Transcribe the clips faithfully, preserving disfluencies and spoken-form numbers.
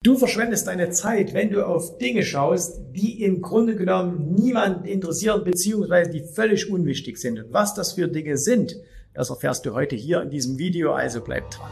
Du verschwendest deine Zeit, wenn du auf Dinge schaust, die im Grunde genommen niemanden interessieren, beziehungsweise die völlig unwichtig sind. Und was das für Dinge sind, das erfährst du heute hier in diesem Video, also bleib dran.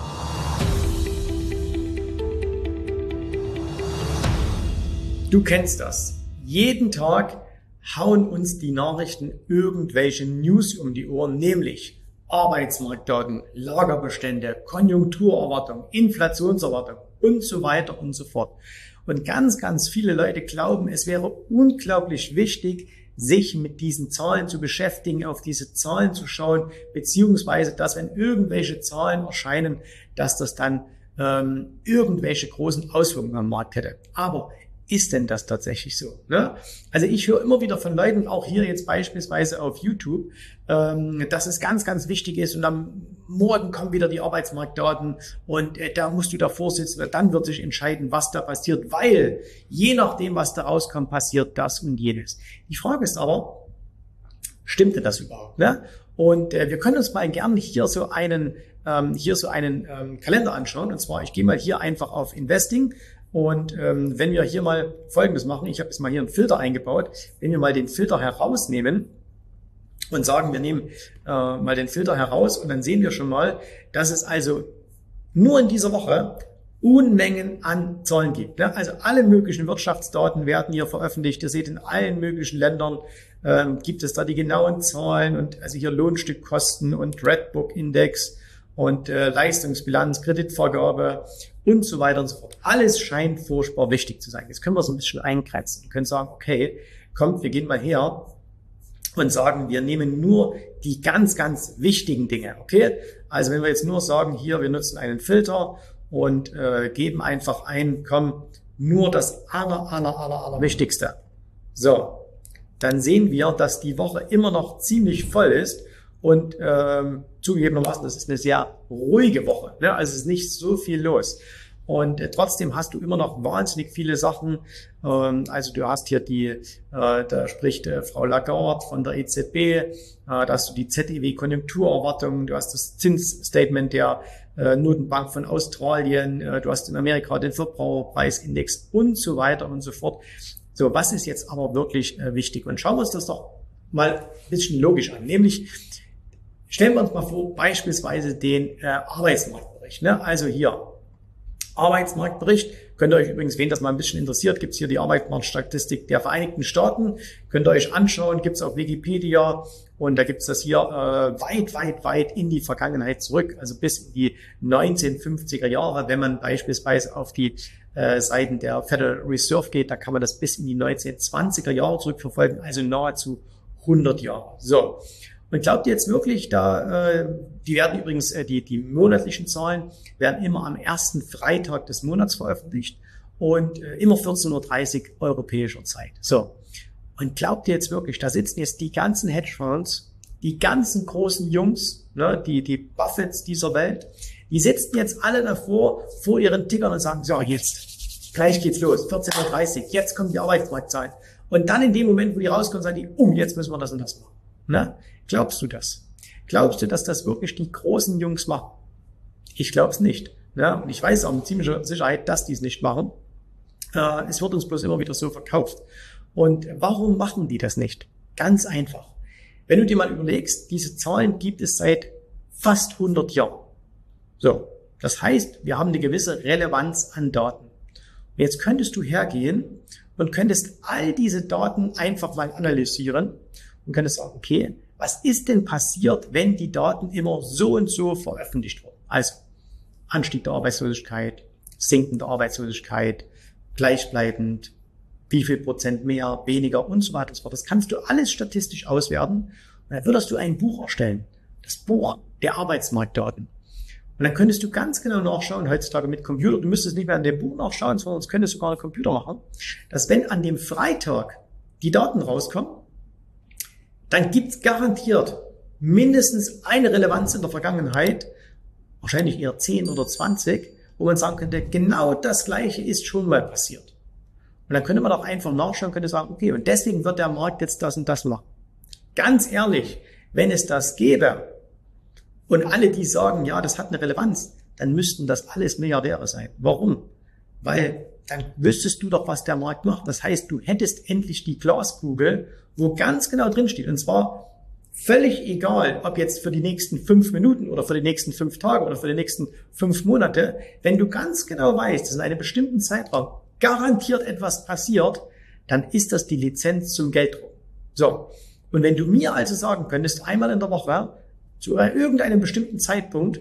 Du kennst das. Jeden Tag hauen uns die Nachrichten irgendwelche News um die Ohren, nämlich Arbeitsmarktdaten, Lagerbestände, Konjunkturerwartung, Inflationserwartung und so weiter und so fort. Und ganz, ganz viele Leute glauben, es wäre unglaublich wichtig, sich mit diesen Zahlen zu beschäftigen, auf diese Zahlen zu schauen, beziehungsweise, dass wenn irgendwelche Zahlen erscheinen, dass das dann ähm, irgendwelche großen Auswirkungen am Markt hätte. Aber ist denn das tatsächlich so? Ne? Also ich höre immer wieder von Leuten, auch hier jetzt beispielsweise auf YouTube, ähm, dass es ganz, ganz wichtig ist und am Morgen kommen wieder die Arbeitsmarktdaten und äh, da musst du davor sitzen, dann wird sich entscheiden, was da passiert, weil je nachdem, was da rauskommt, passiert das und jenes. Die Frage ist aber, stimmte das überhaupt? Ne? Und äh, wir können uns mal gerne hier so einen, ähm, hier so einen ähm, Kalender anschauen. Und zwar, ich gehe mal hier einfach auf Investing. Und ähm, wenn wir hier mal Folgendes machen, ich habe jetzt mal hier einen Filter eingebaut, wenn wir mal den Filter herausnehmen und sagen, wir nehmen äh, mal den Filter heraus und dann sehen wir schon mal, dass es also nur in dieser Woche Unmengen an Zahlen gibt. Ne? Also alle möglichen Wirtschaftsdaten werden hier veröffentlicht. Ihr seht, in allen möglichen Ländern ähm, gibt es da die genauen Zahlen und also hier Lohnstückkosten und Redbook-Index und äh, Leistungsbilanz, Kreditvergabe und so weiter und so fort. Alles scheint furchtbar wichtig zu sein. Jetzt können wir so ein bisschen eingrenzen. Wir können sagen, okay, kommt, wir gehen mal her und sagen, wir nehmen nur die ganz, ganz wichtigen Dinge. Okay? Also wenn wir jetzt nur sagen, hier, wir nutzen einen Filter und äh, geben einfach ein, komm, nur das aller, aller, aller, aller Wichtigste. So, dann sehen wir, dass die Woche immer noch ziemlich voll ist. Und ähm, zugegebenermaßen, das ist eine sehr ruhige Woche, ne? Also es ist nicht so viel los. Und äh, trotzdem hast du immer noch wahnsinnig viele Sachen. Ähm, also du hast hier die, äh, da spricht äh, Frau Lagarde von der E Z B, äh, da hast du die Z E W-Konjunkturerwartung, du hast das Zinsstatement der äh, Notenbank von Australien, äh, du hast in Amerika den Verbraucherpreisindex und so weiter und so fort. So, was ist jetzt aber wirklich äh, wichtig? Und schauen wir uns das doch mal ein bisschen logisch an, nämlich stellen wir uns mal vor, beispielsweise den äh, Arbeitsmarktbericht. Ne? Also hier, Arbeitsmarktbericht. Könnt ihr euch übrigens, wen das mal ein bisschen interessiert, gibt's hier die Arbeitsmarktstatistik der Vereinigten Staaten. Könnt ihr euch anschauen, gibt's auf Wikipedia. Und da gibt's das hier äh, weit, weit, weit in die Vergangenheit zurück, also bis in die neunzehnhundertfünfziger Jahre. Wenn man beispielsweise auf die äh, Seiten der Federal Reserve geht, da kann man das bis in die neunzehnhundertzwanziger Jahre zurückverfolgen, also nahezu hundert Jahre. So. Und glaubt ihr jetzt wirklich, da, äh, die werden übrigens, äh, die, die monatlichen Zahlen werden immer am ersten Freitag des Monats veröffentlicht und äh, immer vierzehn Uhr dreißig europäischer Zeit. So. Und glaubt ihr jetzt wirklich, da sitzen jetzt die ganzen Hedgefonds, die ganzen großen Jungs, ne, die, die Buffetts dieser Welt, die sitzen jetzt alle davor, vor ihren Tickern und sagen, so, jetzt, gleich geht's los, vierzehn Uhr dreißig, jetzt kommen die Arbeitsmarktzahlen. Und dann in dem Moment, wo die rauskommen, sagen die, oh, jetzt müssen wir das und das machen. Ne? Glaubst du das? Glaubst du, dass das wirklich die großen Jungs machen? Ich glaube es nicht. Ne? Und ich weiß auch mit ziemlicher Sicherheit, dass die es nicht machen. Äh, es wird uns bloß immer wieder so verkauft. Und warum machen die das nicht? Ganz einfach. Wenn du dir mal überlegst, diese Zahlen gibt es seit fast hundert Jahren. So, das heißt, wir haben eine gewisse Relevanz an Daten. Und jetzt könntest du hergehen und könntest all diese Daten einfach mal analysieren und könntest sagen, okay, was ist denn passiert, wenn die Daten immer so und so veröffentlicht wurden? Also Anstieg der Arbeitslosigkeit, sinkende Arbeitslosigkeit, gleichbleibend, wie viel Prozent mehr, weniger und so weiter und so fort. Das kannst du alles statistisch auswerten und dann würdest du ein Buch erstellen, das Buch der Arbeitsmarktdaten. Und dann könntest du ganz genau nachschauen, heutzutage mit Computer, du müsstest nicht mehr an dem Buch nachschauen, sondern es könntest du sogar ein Computer machen, dass wenn an dem Freitag die Daten rauskommen, dann gibt's garantiert mindestens eine Relevanz in der Vergangenheit, wahrscheinlich eher zehn oder zwanzig, wo man sagen könnte, genau das Gleiche ist schon mal passiert. Und dann könnte man auch einfach nachschauen, könnte sagen, okay, und deswegen wird der Markt jetzt das und das machen. Ganz ehrlich, wenn es das gäbe und alle, die sagen, ja, das hat eine Relevanz, dann müssten das alles Milliardäre sein. Warum? weil dann wüsstest du doch, was der Markt macht. Das heißt, du hättest endlich die Glaskugel, wo ganz genau drin steht. Und zwar völlig egal, ob jetzt für die nächsten fünf Minuten oder für die nächsten fünf Tage oder für die nächsten fünf Monate. Wenn du ganz genau weißt, dass in einem bestimmten Zeitraum garantiert etwas passiert, dann ist das die Lizenz zum Gelddruck. So. Und wenn du mir also sagen könntest, einmal in der Woche, zu irgendeinem bestimmten Zeitpunkt,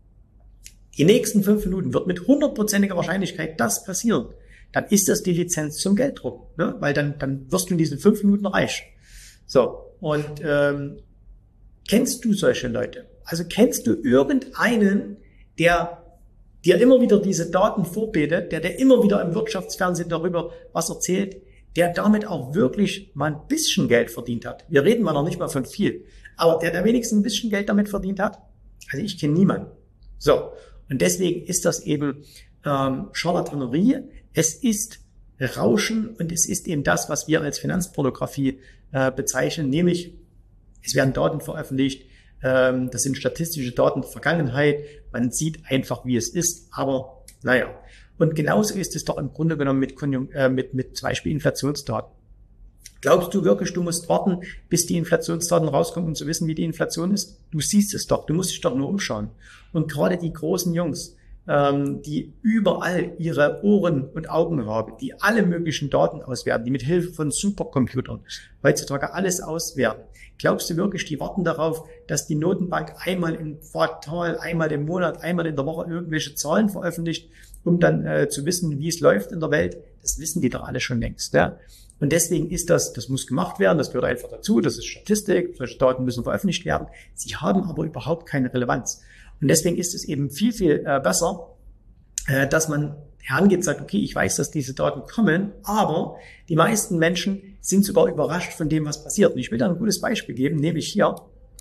die nächsten fünf Minuten wird mit hundertprozentiger Wahrscheinlichkeit das passieren, dann ist das die Lizenz zum Gelddruck, ne? Weil dann, dann wirst du in diesen fünf Minuten reich. So. Und ähm, kennst du solche Leute? Also kennst du irgendeinen, der dir immer wieder diese Daten vorbetet, der dir immer wieder im Wirtschaftsfernsehen darüber was erzählt, der damit auch wirklich mal ein bisschen Geld verdient hat? Wir reden mal noch nicht mal von viel, aber der, der wenigstens ein bisschen Geld damit verdient hat? Also ich kenne niemanden. So, und deswegen ist das eben ähm, Charlatanerie. Es ist Rauschen und es ist eben das, was wir als Finanzpornografie äh, bezeichnen, nämlich es werden Daten veröffentlicht, ähm, das sind statistische Daten der Vergangenheit, man sieht einfach, wie es ist, aber naja. Und genauso ist es doch im Grunde genommen mit, Konjun- äh, mit, mit zum Beispiel Inflationsdaten. Glaubst du wirklich, du musst warten, bis die Inflationsdaten rauskommen, um zu wissen, wie die Inflation ist? Du siehst es doch, du musst dich doch nur umschauen. Und gerade die großen Jungs, ähm, die überall ihre Ohren und Augen haben, die alle möglichen Daten auswerten, die mit Hilfe von Supercomputern heutzutage alles auswerten. Glaubst du wirklich, die warten darauf, dass die Notenbank einmal im Quartal, einmal im Monat, einmal in der Woche irgendwelche Zahlen veröffentlicht, um dann äh, zu wissen, wie es läuft in der Welt? Das wissen die doch alle schon längst. Ja? Und deswegen ist das, das muss gemacht werden, das gehört einfach dazu, das ist Statistik, solche Daten müssen veröffentlicht werden. Sie haben aber überhaupt keine Relevanz. Und deswegen ist es eben viel, viel äh, besser, äh, dass man herangeht und sagt, okay, ich weiß, dass diese Daten kommen, aber die meisten Menschen sind sogar überrascht von dem, was passiert. Und ich will da ein gutes Beispiel geben, nämlich hier.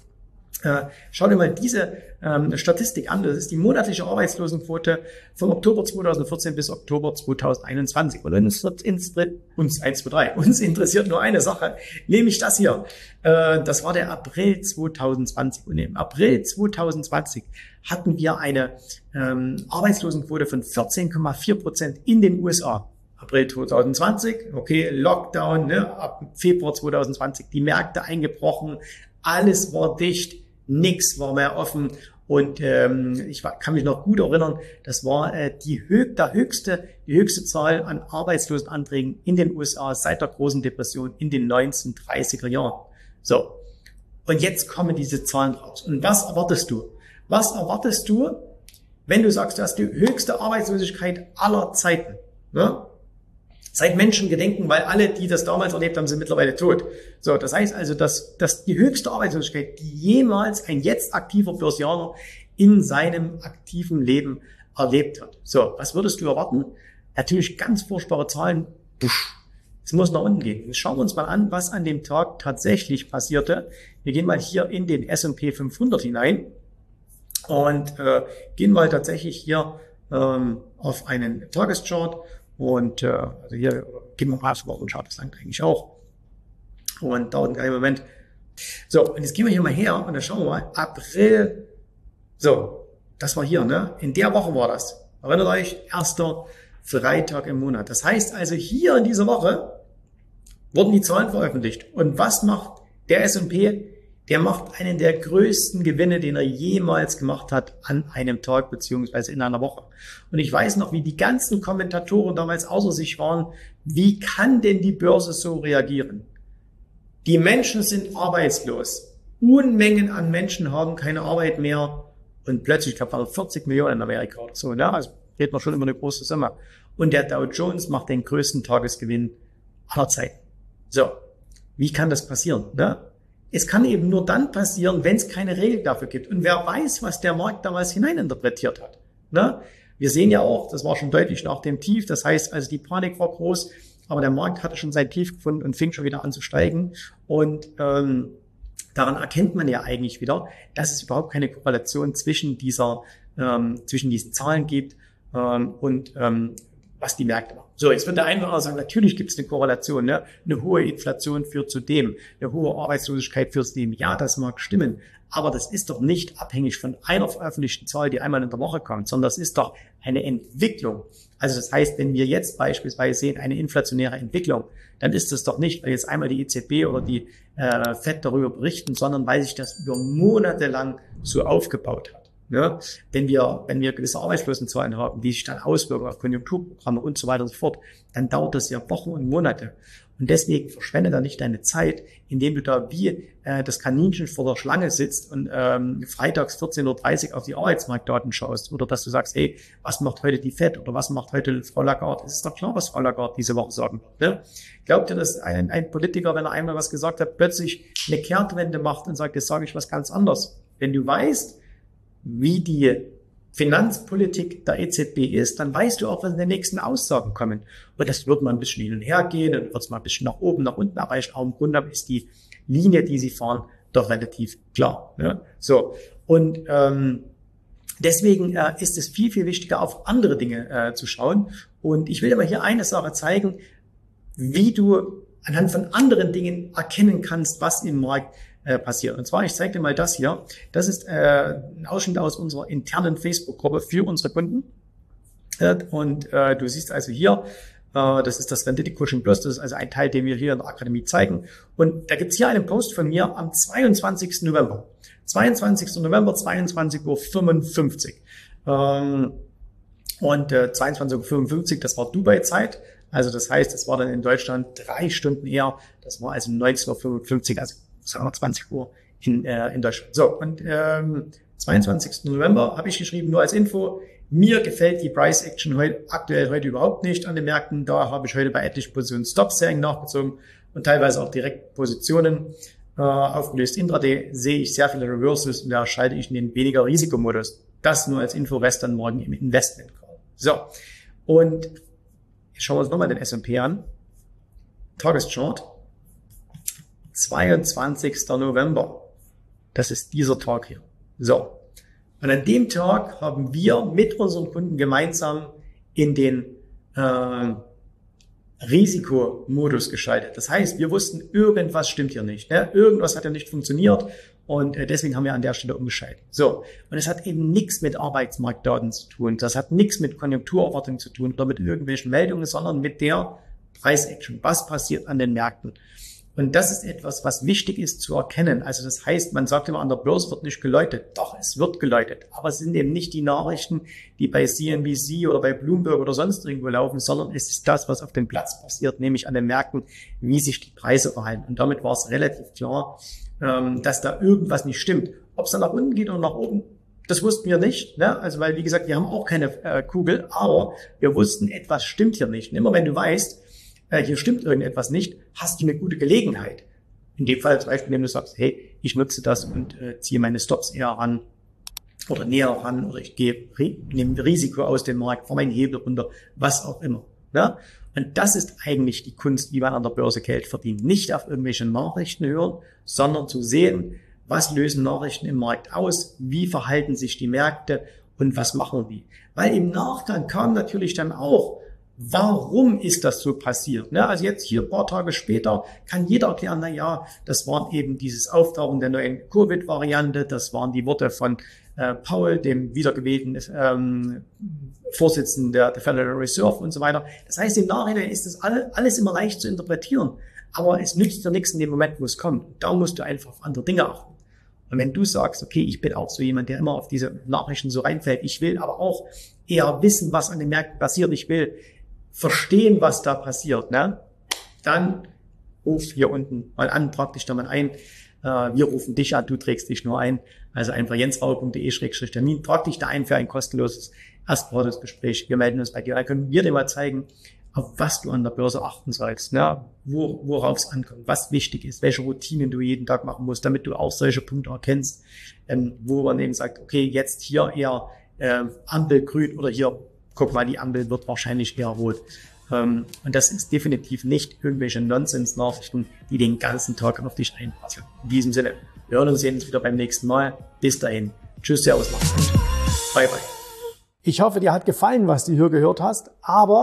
Äh, schau dir mal diese ähm, Statistik an. Das ist die monatliche Arbeitslosenquote von Oktober zweitausendvierzehn bis Oktober zweitausendeinundzwanzig. Und uns, uns, eins, zwei, drei, uns interessiert nur eine Sache, nämlich das hier. Äh, das war der April zweitausendzwanzig. Und im April zweitausendzwanzig hatten wir eine ähm, Arbeitslosenquote von vierzehn Komma vier Prozent in den U S A. April zweitausendzwanzig, okay, Lockdown, ne, ab Februar zweitausendzwanzig, die Märkte eingebrochen, alles war dicht. Nix war mehr offen und ähm, ich war, kann mich noch gut erinnern, das war äh, die, höch, der höchste, die höchste Zahl an Arbeitslosenanträgen in den U S A seit der großen Depression in den neunzehnhundertdreißiger Jahren. So, und jetzt kommen diese Zahlen raus. Und was erwartest du? Was erwartest du, wenn du sagst, du hast die höchste Arbeitslosigkeit aller Zeiten? Ne? Seit Menschengedenken, weil alle, die das damals erlebt haben, sind mittlerweile tot. So, das heißt also, dass, dass die höchste Arbeitslosigkeit, die jemals ein jetzt aktiver Börsianer in seinem aktiven Leben erlebt hat. So, was würdest du erwarten? Natürlich ganz furchtbare Zahlen. Es muss nach unten gehen. Jetzt schauen wir uns mal an, was an dem Tag tatsächlich passierte. Wir gehen mal hier in den S und P fünfhundert hinein und äh, gehen mal tatsächlich hier ähm, auf einen Tageschart. Und äh, also hier gehen wir mal auf Wochenchart, das langt eigentlich auch. Und dauert einen kleinen Moment. So, und jetzt gehen wir hier mal her und dann schauen wir mal. April, so, das war hier, ne? In der Woche war das. Erinnert euch, erster Freitag im Monat. Das heißt also, hier in dieser Woche wurden die Zahlen veröffentlicht. Und was macht der S und P? Der macht einen der größten Gewinne, den er jemals gemacht hat an einem Tag beziehungsweise in einer Woche. Und ich weiß noch, wie die ganzen Kommentatoren damals außer sich waren. Wie kann denn die Börse so reagieren? Die Menschen sind arbeitslos. Unmengen an Menschen haben keine Arbeit mehr. Und plötzlich, ich glaube, vierzig Millionen in Amerika oder so. Ne? Also redet man schon immer eine große Summe. Und der Dow Jones macht den größten Tagesgewinn aller Zeiten. So, wie kann das passieren? Ne? Es kann eben nur dann passieren, wenn es keine Regel dafür gibt. Und wer weiß, was der Markt damals hineininterpretiert hat. Ne? Wir sehen ja auch, das war schon deutlich nach dem Tief. Das heißt, also die Panik war groß, aber der Markt hatte schon sein Tief gefunden und fing schon wieder an zu steigen. Und ähm, daran erkennt man ja eigentlich wieder, dass es überhaupt keine Korrelation zwischen dieser, ähm, zwischen diesen Zahlen gibt ähm, und ähm, was die Märkte machen. So, jetzt wird der eine oder andere sagen, natürlich gibt es eine Korrelation, ne? Eine hohe Inflation führt zu dem, eine hohe Arbeitslosigkeit führt zu dem. Ja, das mag stimmen, aber das ist doch nicht abhängig von einer veröffentlichten Zahl, die einmal in der Woche kommt, sondern das ist doch eine Entwicklung. Also das heißt, wenn wir jetzt beispielsweise sehen, eine inflationäre Entwicklung, dann ist das doch nicht, weil jetzt einmal die E Z B oder die äh, Fed darüber berichten, sondern weil sich das über Monate lang so aufgebaut hat. Ja, wenn wir, wenn wir gewisse Arbeitslosenzahlen haben, die sich dann auswirken auf Konjunkturprogramme und so weiter und so fort, dann dauert das ja Wochen und Monate. Und deswegen verschwende da nicht deine Zeit, indem du da wie äh, das Kaninchen vor der Schlange sitzt und ähm, freitags vierzehn Uhr dreißig auf die Arbeitsmarktdaten schaust oder dass du sagst, hey, was macht heute die Fed oder was macht heute Frau Lagarde? Es ist doch klar, was Frau Lagarde diese Woche sagen wird. Ne? Glaubt ihr, dass ein, ein Politiker, wenn er einmal was gesagt hat, plötzlich eine Kehrtwende macht und sagt, jetzt sage ich was ganz anderes? Wenn du weißt, wie die Finanzpolitik der E Z B ist, dann weißt du auch, was in den nächsten Aussagen kommen. Und das wird mal ein bisschen hin und her gehen, dann wird es mal ein bisschen nach oben, nach unten erreichen. Aber im Grunde ist die Linie, die sie fahren, doch relativ klar. Ne? So, und ähm, deswegen äh, ist es viel, viel wichtiger, auf andere Dinge äh, zu schauen. Und ich will dir mal hier eine Sache zeigen, wie du anhand von anderen Dingen erkennen kannst, was im Markt Äh, passiert. Und zwar, ich zeige dir mal das hier. Das ist äh, ein Ausschnitt aus unserer internen Facebook-Gruppe für unsere Kunden. Äh, und äh, du siehst also hier, äh, das ist das Rendite Coaching Plus. Das ist also ein Teil, den wir hier in der Akademie zeigen. Und da gibt's hier einen Post von mir am zweiundzwanzigsten November. zweiundzwanzigsten November, zweiundzwanzig Uhr fünfundfünfzig. Ähm, und äh, zweiundzwanzig Uhr fünfundfünfzig, das war Dubai-Zeit. Also das heißt, es war dann in Deutschland drei Stunden eher. Das war also neunzehn Uhr fünfundfünfzig, also zwanzig Uhr in, äh, in Deutschland. So, und ähm, zweiundzwanzigsten November habe ich geschrieben, nur als Info, mir gefällt die Price Action heute, aktuell heute überhaupt nicht an den Märkten. Da habe ich heute bei etlichen Positionen Stop-Selling nachgezogen und teilweise auch direkt Positionen äh, aufgelöst. Intraday sehe ich sehr viele Reversals und da schalte ich in den weniger Risikomodus. Das nur als Info, was dann morgen im Investment kommt. So, und jetzt schauen wir uns nochmal den S und P an. Tageschart. zweiundzwanzigsten November. Das ist dieser Tag hier. So. Und an dem Tag haben wir mit unseren Kunden gemeinsam in den äh, Risikomodus geschaltet. Das heißt, wir wussten, irgendwas stimmt hier nicht. Ne? Irgendwas hat ja nicht funktioniert und äh, deswegen haben wir an der Stelle umgeschaltet. So. Und es hat eben nichts mit Arbeitsmarktdaten zu tun. Das hat nichts mit Konjunkturerwartungen zu tun oder mit irgendwelchen Meldungen, sondern mit der Price Action. Was passiert an den Märkten? Und das ist etwas, was wichtig ist zu erkennen. Also das heißt, man sagt immer, an der Börse wird nicht geläutet. Doch, es wird geläutet. Aber es sind eben nicht die Nachrichten, die bei C N B C oder bei Bloomberg oder sonst irgendwo laufen, sondern es ist das, was auf dem Platz passiert, nämlich an den Märkten, wie sich die Preise verhalten. Und damit war es relativ klar, dass da irgendwas nicht stimmt. Ob es dann nach unten geht oder nach oben, das wussten wir nicht. Ne? Also weil, wie gesagt, wir haben auch keine äh, Kugel, aber wir wussten, etwas stimmt hier nicht. Und immer wenn du weißt, hier stimmt irgendetwas nicht, hast du eine gute Gelegenheit. In dem Fall zum Beispiel, indem du sagst, hey, ich nutze das und äh, ziehe meine Stops eher ran oder näher ran oder ich gehe, nehme Risiko aus dem Markt, fahre meinen Hebel runter, was auch immer. Ja? Und das ist eigentlich die Kunst, wie man an der Börse Geld verdient. Nicht auf irgendwelche Nachrichten hören, sondern zu sehen, was lösen Nachrichten im Markt aus, wie verhalten sich die Märkte und was machen die. Weil im Nachgang kam natürlich dann auch, warum ist das so passiert? Ne? Also jetzt hier ein paar Tage später kann jeder erklären, na ja, das war eben dieses Auftauchen der neuen Covid-Variante, das waren die Worte von äh, Powell, dem wiedergewählten ähm, Vorsitzenden der, der Federal Reserve und so weiter. Das heißt, im Nachhinein ist das alle, alles immer leicht zu interpretieren, aber es nützt dir nichts in dem Moment, wo es kommt. Da musst du einfach auf andere Dinge achten. Und wenn du sagst, okay, ich bin auch so jemand, der immer auf diese Nachrichten so reinfällt, ich will aber auch eher wissen, was an den Märkten passiert, ich will verstehen, was da passiert, ne? Dann ruf hier unten mal an, trag dich da mal ein. Äh, wir rufen dich an, du trägst dich nur ein. Also einfach jensrauer punkt de Schrägstrich Termin. Trag dich da ein für ein kostenloses Erstberatungsgespräch. Wir melden uns bei dir. Dann können wir dir mal zeigen, auf was du an der Börse achten sollst, ne? Wo, worauf es ankommt, was wichtig ist, welche Routinen du jeden Tag machen musst, damit du auch solche Punkte erkennst, ähm, wo man eben sagt, okay, jetzt hier eher äh, Ampel grün oder hier guck mal, die Ampel wird wahrscheinlich eher rot. Ähm, und das ist definitiv nicht irgendwelche Nonsens-Nachrichten, die den ganzen Tag auf dich einprasseln. In diesem Sinne, wir hören uns sehen uns wieder beim nächsten Mal. Bis dahin. Tschüss, servus, macht's gut. Bye, bye. Ich hoffe, dir hat gefallen, was du hier gehört hast, aber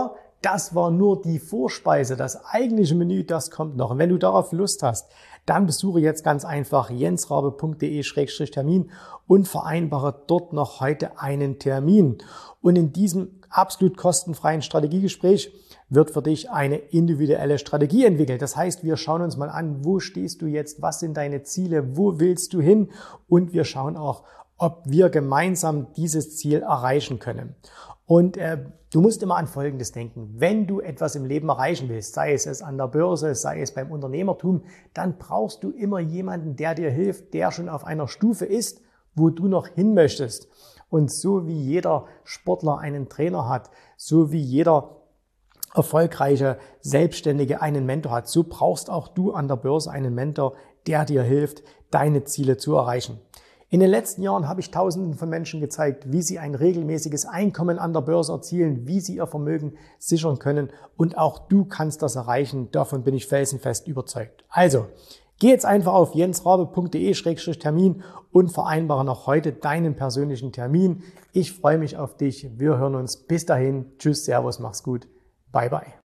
das war nur die Vorspeise. Das eigentliche Menü, das kommt noch. Und wenn du darauf Lust hast, dann besuche jetzt ganz einfach jensrabe punkt de Schrägstrich Termin und vereinbare dort noch heute einen Termin. Und in diesem absolut kostenfreien Strategiegespräch wird für dich eine individuelle Strategie entwickelt. Das heißt, wir schauen uns mal an, wo stehst du jetzt, was sind deine Ziele, wo willst du hin, und wir schauen auch, ob wir gemeinsam dieses Ziel erreichen können. Und äh, du musst immer an Folgendes denken: Wenn du etwas im Leben erreichen willst, sei es, es an der Börse, sei es beim Unternehmertum, dann brauchst du immer jemanden, der dir hilft, der schon auf einer Stufe ist, wo du noch hin möchtest. Und so wie jeder Sportler einen Trainer hat, so wie jeder erfolgreiche Selbstständige einen Mentor hat, so brauchst auch du an der Börse einen Mentor, der dir hilft, deine Ziele zu erreichen. In den letzten Jahren habe ich Tausenden von Menschen gezeigt, wie sie ein regelmäßiges Einkommen an der Börse erzielen, wie sie ihr Vermögen sichern können, und auch du kannst das erreichen. Davon bin ich felsenfest überzeugt. Also, geh jetzt einfach auf jensrabe punkt de Schrägstrich Termin und vereinbare noch heute deinen persönlichen Termin. Ich freue mich auf dich. Wir hören uns. Bis dahin. Tschüss, Servus, mach's gut. Bye, bye.